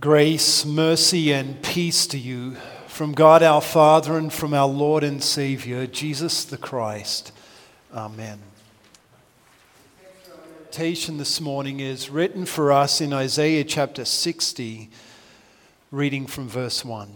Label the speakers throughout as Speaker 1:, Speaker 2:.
Speaker 1: Grace, mercy, and peace to you from God our Father and from our Lord and Savior, Jesus the Christ. Amen. Our meditation this morning is written for us in Isaiah chapter 60, reading from verse 1.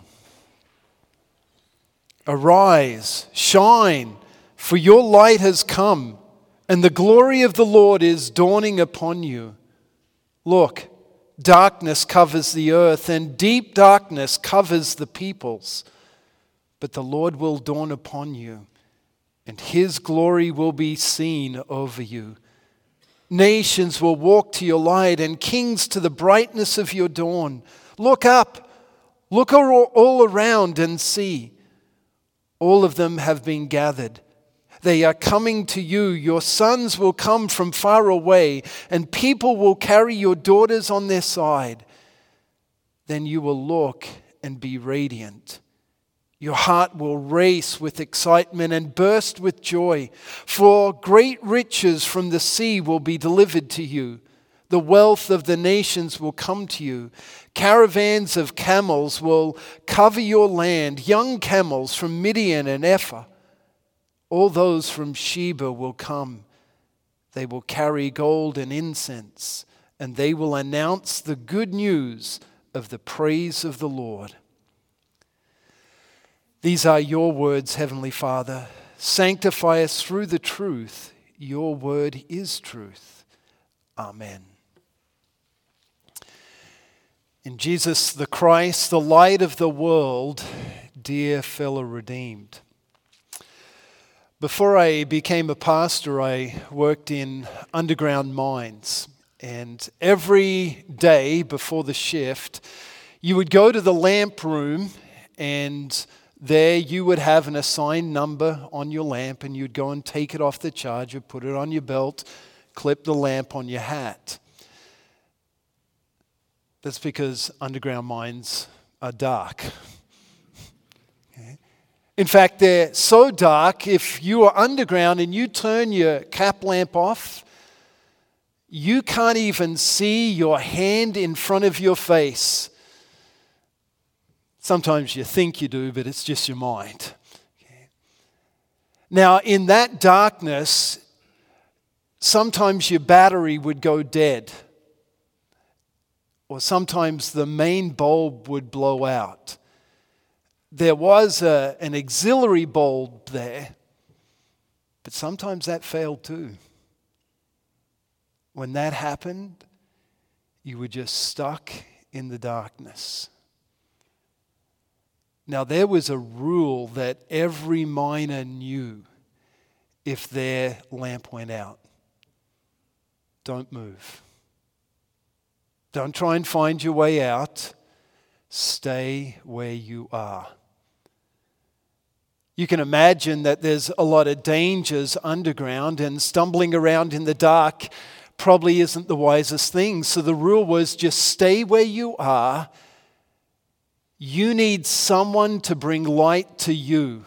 Speaker 1: Arise, shine, for your light has come, and the glory of the Lord is dawning upon you. Look, darkness covers the earth, and deep darkness covers the peoples. But the Lord will dawn upon you, and his glory will be seen over you. Nations will walk to your light, and kings to the brightness of your dawn. Look up, look all around and see. All of them have been gathered. They are coming to you. Your sons will come from far away, and people will carry your daughters on their side. Then you will look and be radiant. Your heart will race with excitement and burst with joy, for great riches from the sea will be delivered to you. The wealth of the nations will come to you. Caravans of camels will cover your land, young camels from Midian and Ephah. All those from Sheba will come. They will carry gold and incense, and they will announce the good news of the praise of the Lord. These are your words, Heavenly Father. Sanctify us through the truth. Your word is truth. Amen. In Jesus the Christ, the light of the world, dear fellow redeemed. Before I became a pastor, I worked in underground mines. And every day before the shift, you would go to the lamp room, and there you would have an assigned number on your lamp, and you'd go and take it off the charger, put it on your belt, clip the lamp on your hat. That's because underground mines are dark. In fact, they're so dark, if you are underground and you turn your cap lamp off, you can't even see your hand in front of your face. Sometimes you think you do, but it's just your mind. Now, in that darkness, sometimes your battery would go dead, or sometimes the main bulb would blow out. There was an auxiliary bulb there, but sometimes that failed too. When that happened, you were just stuck in the darkness. Now, there was a rule that every miner knew if their lamp went out. Don't move. Don't try and find your way out. Stay where you are. You can imagine that there's a lot of dangers underground, and stumbling around in the dark probably isn't the wisest thing. So the rule was just stay where you are. You need someone to bring light to you.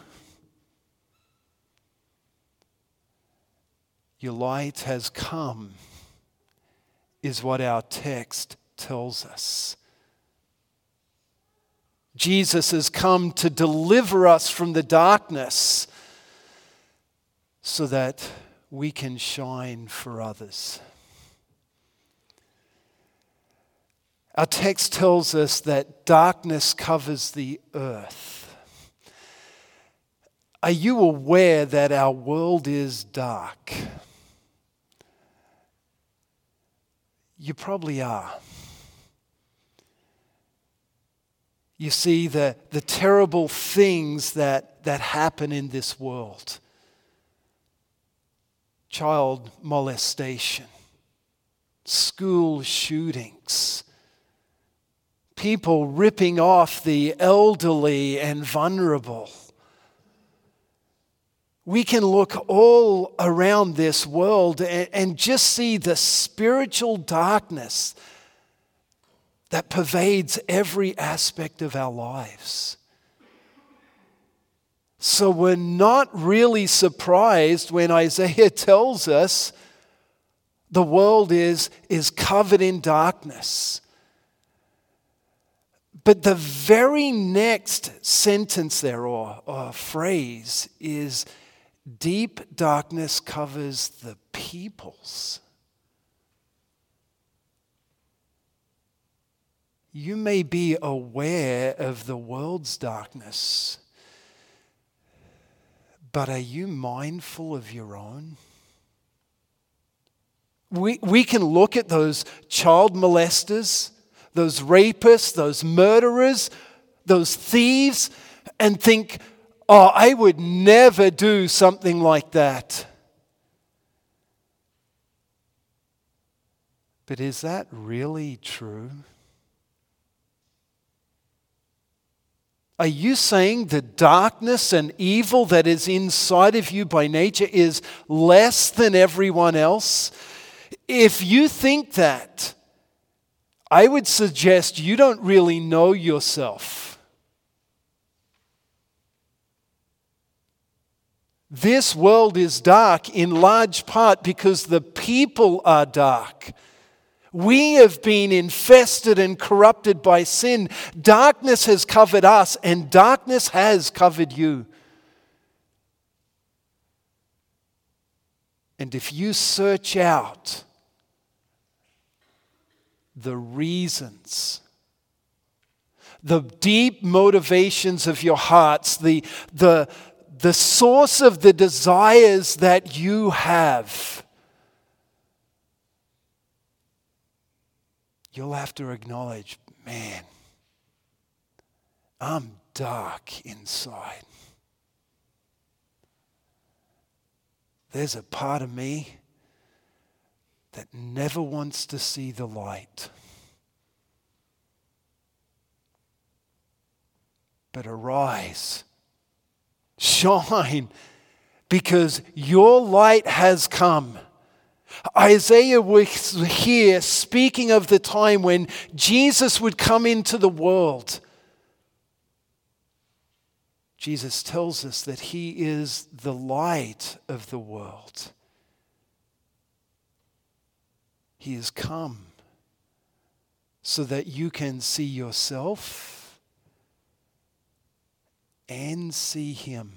Speaker 1: Your light has come, is what our text tells us. Jesus has come to deliver us from the darkness so that we can shine for others. Our text tells us that darkness covers the earth. Are you aware that our world is dark? You probably are. You see the terrible things that happen in this world. Child molestation, school shootings, people ripping off the elderly and vulnerable. We can look all around this world and just see the spiritual darkness that pervades every aspect of our lives. So we're not really surprised when Isaiah tells us the world is covered in darkness. But the very next sentence there, or phrase, is deep darkness covers the peoples. You may be aware of the world's darkness, but are you mindful of your own? We can look at those child molesters, those rapists, those murderers, those thieves, and think, oh, I would never do something like that. But is that really true? Are you saying the darkness and evil that is inside of you by nature is less than everyone else? If you think that, I would suggest you don't really know yourself. This world is dark in large part because the people are dark. We have been infested and corrupted by sin. Darkness has covered us, and darkness has covered you. And if you search out the reasons, the deep motivations of your hearts, the source of the desires that you have, you'll have to acknowledge, man, I'm dark inside. There's a part of me that never wants to see the light. But arise, shine, because your light has come. Isaiah was here speaking of the time when Jesus would come into the world. Jesus tells us that he is the light of the world. He has come so that you can see yourself and see him.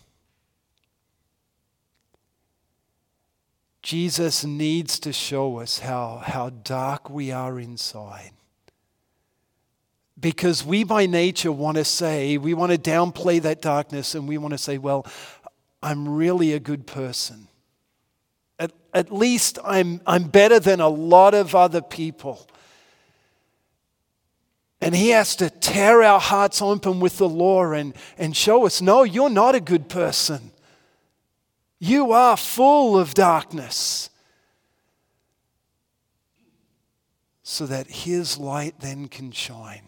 Speaker 1: Jesus needs to show us how dark we are inside. Because we by nature want to say, we want to downplay that darkness, and we want to say, well, I'm really a good person. At least I'm better than a lot of other people. And he has to tear our hearts open with the law and show us, no, you're not a good person. You are full of darkness. So that his light then can shine.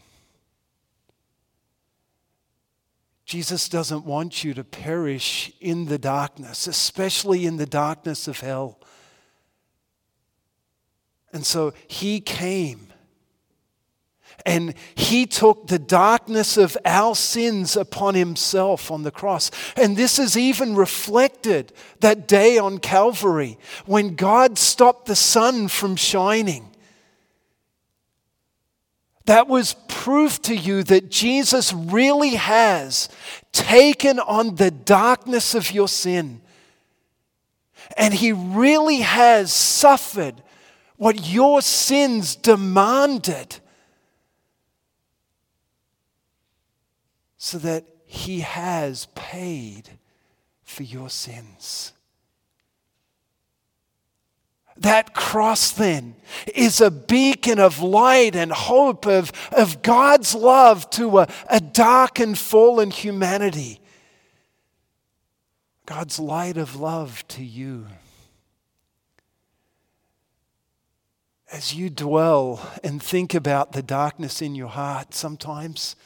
Speaker 1: Jesus doesn't want you to perish in the darkness, especially in the darkness of hell. And so he came and he took the darkness of our sins upon himself on the cross. And this is even reflected that day on Calvary when God stopped the sun from shining. That was proof to you that Jesus really has taken on the darkness of your sin. And he really has suffered what your sins demanded, so that he has paid for your sins. That cross then is a beacon of light and hope of God's love to a dark and fallen humanity. God's light of love to you. As you dwell and think about the darkness in your heart, sometimes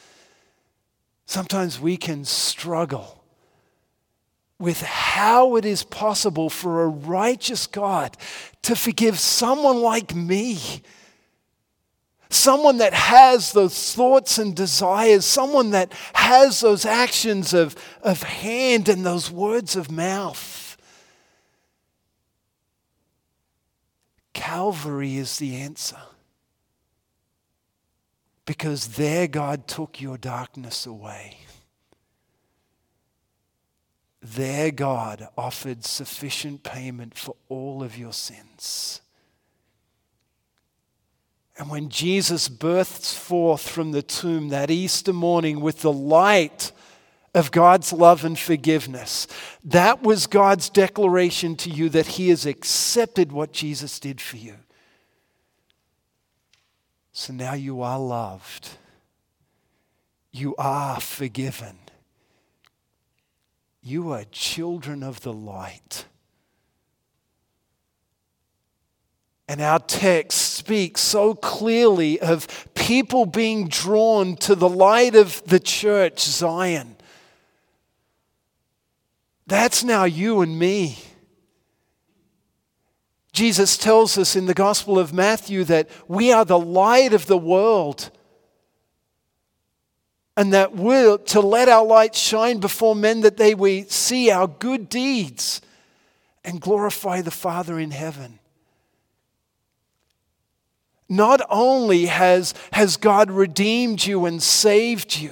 Speaker 1: we can struggle with how it is possible for a righteous God to forgive someone like me. Someone that has those thoughts and desires, someone that has those actions of hand and those words of mouth. Calvary is the answer. because their God took your darkness away. Their God offered sufficient payment for all of your sins. And when Jesus bursts forth from the tomb that Easter morning with the light of God's love and forgiveness, that was God's declaration to you that He has accepted what Jesus did for you. So now you are loved. You are forgiven. You are children of the light. And our text speaks so clearly of people being drawn to the light of the church, Zion. That's now you and me. Jesus tells us in the Gospel of Matthew that we are the light of the world. And that we're to let our light shine before men that they may see our good deeds and glorify the Father in heaven. Not only has God redeemed you and saved you,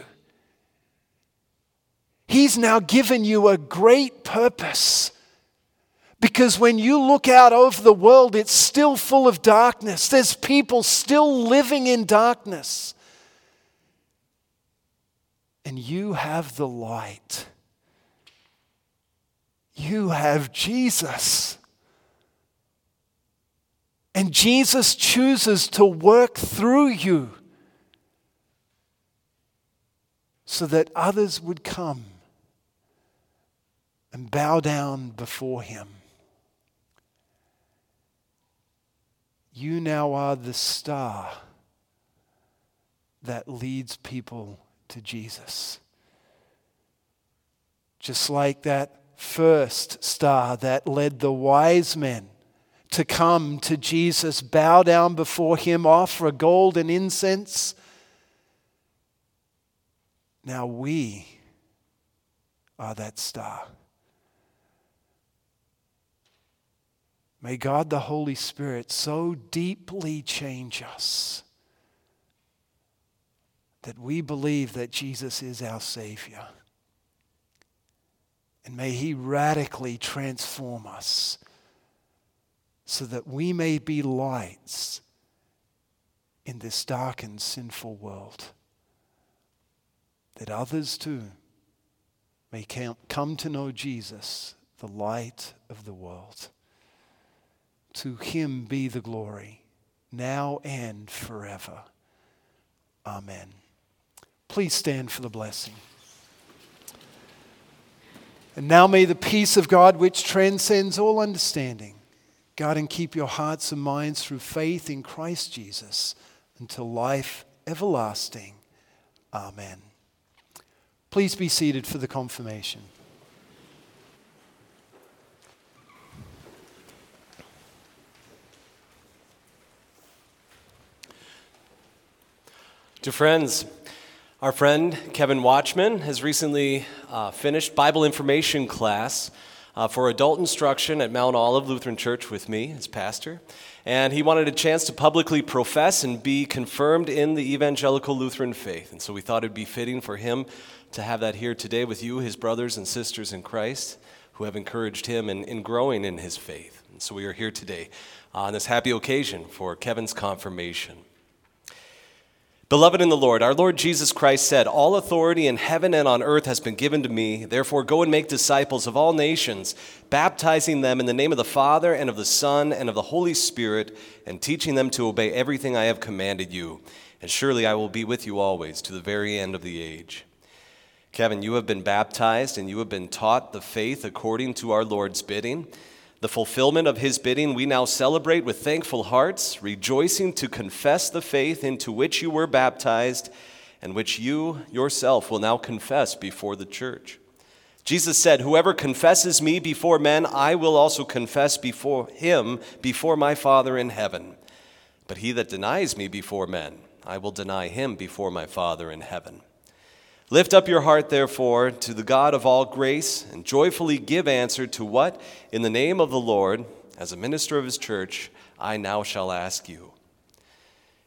Speaker 1: He's now given you a great purpose. Because when you look out over the world, it's still full of darkness. There's people still living in darkness. And you have the light. You have Jesus. And Jesus chooses to work through you so that others would come and bow down before Him. You now are the star that leads people to Jesus. Just like that first star that led the wise men to come to Jesus, bow down before Him, offer gold and incense. Now we are that star. May God the Holy Spirit so deeply change us that we believe that Jesus is our Savior. And may He radically transform us so that we may be lights in this dark and sinful world. That others too may come to know Jesus, the light of the world. To Him be the glory, now and forever. Amen. Please stand for the blessing. And now may the peace of God, which transcends all understanding, guard and keep your hearts and minds through faith in Christ Jesus until life everlasting. Amen. Please be seated for the confirmation.
Speaker 2: Dear friends, our friend Kevin Watchman has recently finished Bible information class for adult instruction at Mount Olive Lutheran Church with me as pastor. And he wanted a chance to publicly profess and be confirmed in the evangelical Lutheran faith. And so we thought it'd be fitting for him to have that here today with you, his brothers and sisters in Christ, who have encouraged him in growing in his faith. And so we are here today on this happy occasion for Kevin's confirmation. Beloved in the Lord, our Lord Jesus Christ said, "All authority in heaven and on earth has been given to me. Therefore go and make disciples of all nations, baptizing them in the name of the Father and of the Son and of the Holy Spirit, and teaching them to obey everything I have commanded you. And surely I will be with you always to the very end of the age." Kevin, you have been baptized and you have been taught the faith according to our Lord's bidding. The fulfillment of His bidding we now celebrate with thankful hearts, rejoicing to confess the faith into which you were baptized and which you yourself will now confess before the church. Jesus said, "Whoever confesses me before men, I will also confess before him, before my Father in heaven. But he that denies me before men, I will deny him before my Father in heaven." Lift up your heart, therefore, to the God of all grace, and joyfully give answer to what, in the name of the Lord, as a minister of His church, I now shall ask you.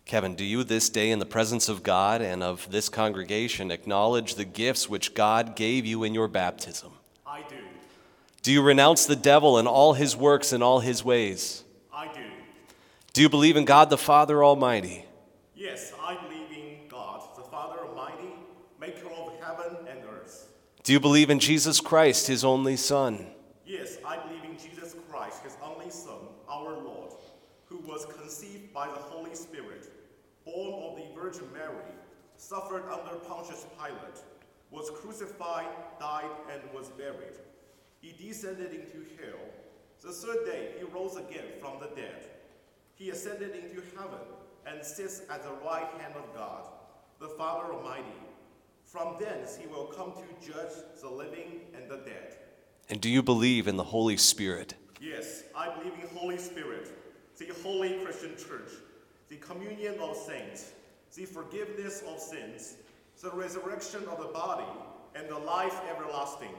Speaker 2: Kevin, do you this day in the presence of God and of this congregation acknowledge the gifts which God gave you in your baptism?
Speaker 3: I do.
Speaker 2: Do you renounce the devil and all his works and all his ways?
Speaker 3: I do.
Speaker 2: Do you believe in God the Father Almighty?
Speaker 3: Yes, I believe in God, the Father Almighty, maker of heaven and earth.
Speaker 2: Do you believe in Jesus Christ, his only Son?
Speaker 3: Yes, I believe in Jesus Christ, his only Son, our Lord, who was conceived by the Holy Spirit, born of the Virgin Mary, suffered under Pontius Pilate, was crucified, died, and was buried. He descended into hell. The third day he rose again from the dead. He ascended into heaven and sits at the right hand of God, the Father Almighty. From thence he will come to judge the living and the dead.
Speaker 2: And do you believe in the Holy Spirit?
Speaker 3: Yes, I believe in Holy Spirit, the holy Christian church, the communion of saints, the forgiveness of sins, the resurrection of the body, and the life everlasting.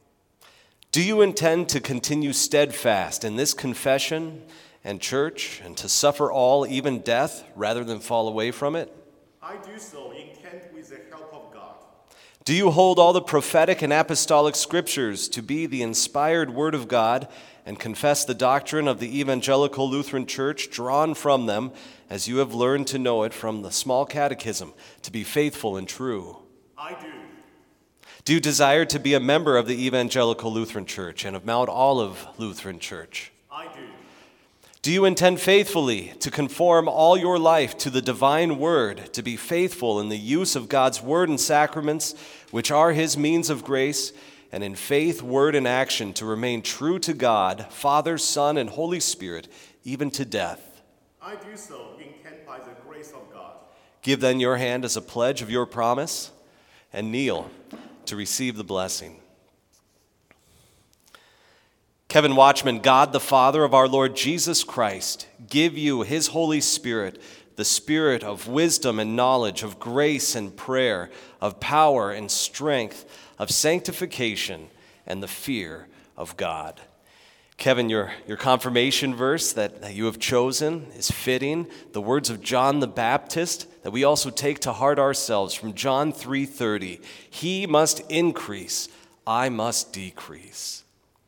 Speaker 2: Do you intend to continue steadfast in this confession and church and to suffer all, even death, rather than fall away from it?
Speaker 3: I do so intent with the help of God.
Speaker 2: Do you hold all the prophetic and apostolic scriptures to be the inspired word of God and confess the doctrine of the Evangelical Lutheran Church drawn from them as you have learned to know it from the small catechism to be faithful and true?
Speaker 3: I do.
Speaker 2: Do you desire to be a member of the Evangelical Lutheran Church and of Mount Olive Lutheran Church?
Speaker 3: I do.
Speaker 2: Do you intend faithfully to conform all your life to the divine word, to be faithful in the use of God's word and sacraments, which are his means of grace, and in faith, word, and action to remain true to God, Father, Son, and Holy Spirit, even to death?
Speaker 3: I do so intent by the grace of God.
Speaker 2: Give then your hand as a pledge of your promise, and kneel to receive the blessing. Kevin Watchman, God the Father of our Lord Jesus Christ, give you his Holy Spirit, the spirit of wisdom and knowledge, of grace and prayer, of power and strength, of sanctification and the fear of God. Kevin, your confirmation verse that you have chosen is fitting. The words of John the Baptist that we also take to heart ourselves from John 3:30. He must increase, I must decrease.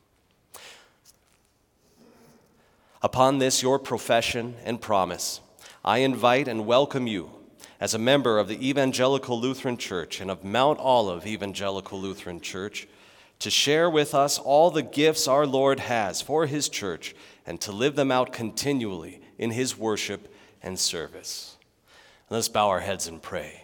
Speaker 2: Upon this, your profession and promise, I invite and welcome you as a member of the Evangelical Lutheran Church and of Mount Olive Evangelical Lutheran Church to share with us all the gifts our Lord has for his church and to live them out continually in his worship and service. Let's bow our heads and pray.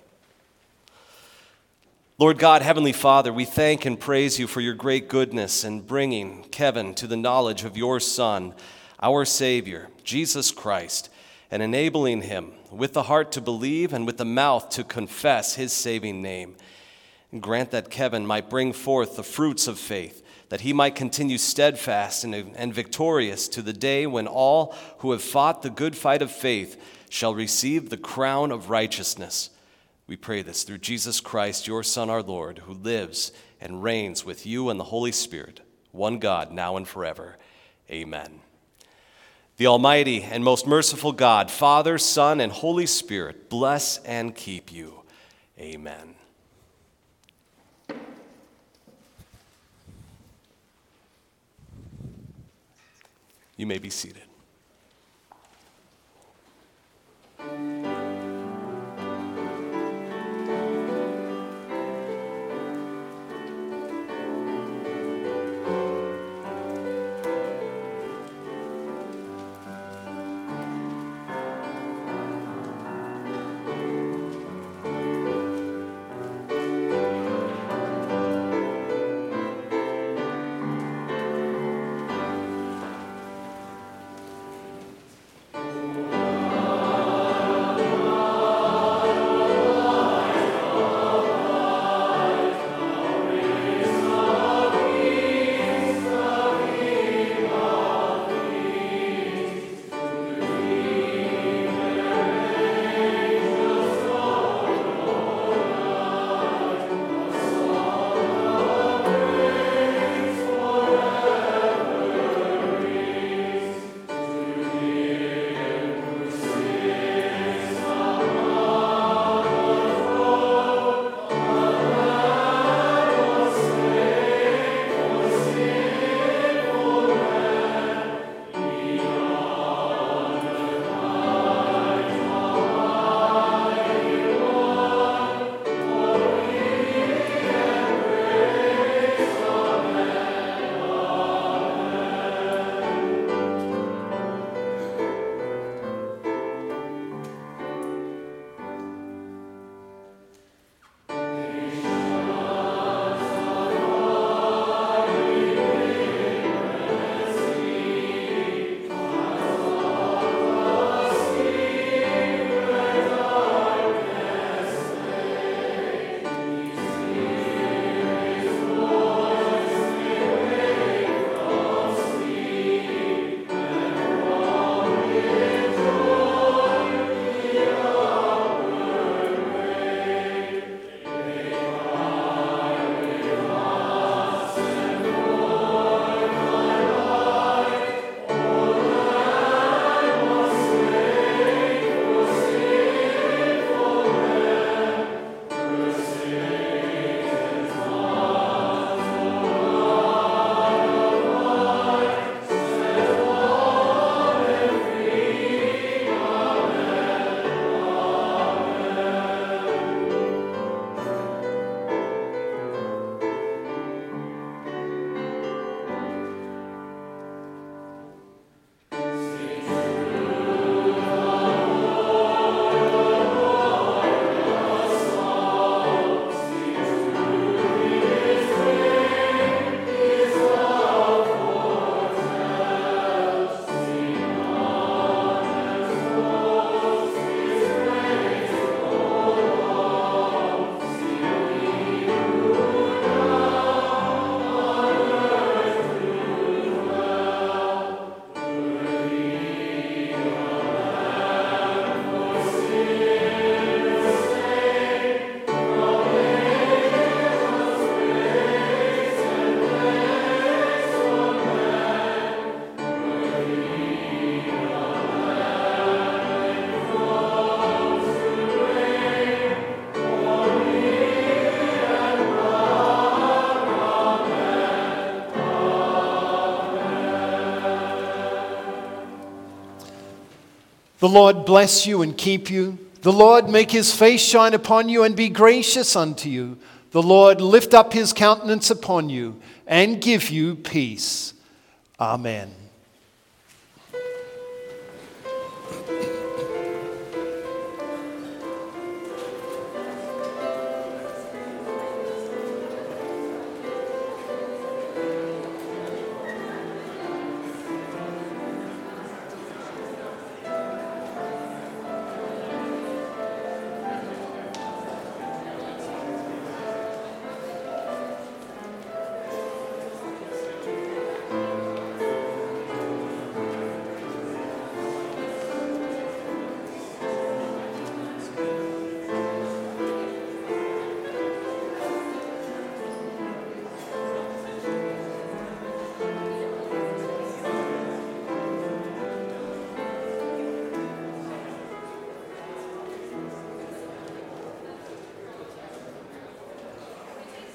Speaker 2: Lord God, Heavenly Father, we thank and praise you for your great goodness in bringing Kevin to the knowledge of your Son, our Savior, Jesus Christ, and enabling him with the heart to believe and with the mouth to confess his saving name. And grant that Kevin might bring forth the fruits of faith, that he might continue steadfast and victorious to the day when all who have fought the good fight of faith shall receive the crown of righteousness. We pray this through Jesus Christ, your Son, our Lord, who lives and reigns with you and the Holy Spirit, one God, now and forever. Amen. The Almighty and most merciful God, Father, Son, and Holy Spirit, bless and keep you. Amen. You may be seated.
Speaker 1: The Lord bless you and keep you. The Lord make his face shine upon you and be gracious unto you. The Lord lift up his countenance upon you and give you peace. Amen.